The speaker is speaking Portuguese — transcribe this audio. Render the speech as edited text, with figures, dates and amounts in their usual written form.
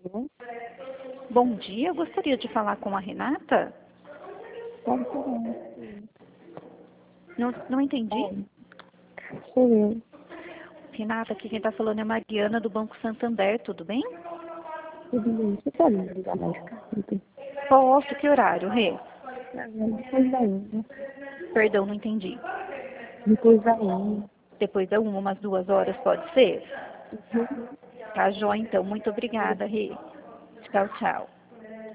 Alô? Bom dia, eu gostaria de falar com a Renata. Pode falar. Não entendi. Oi. Sou eu. Renata, aqui quem está falando é Mariana do Banco Santander, tudo bem? Tudo bem? Você pode me ligar mais tarde? Posso, que horário, Rê? Depois da 1. Perdão, não entendi. Depois da 1. Depois da umas 2 horas, pode ser? Uhum. Tá, joia, então. Muito obrigada, Rê. Tchau, tchau.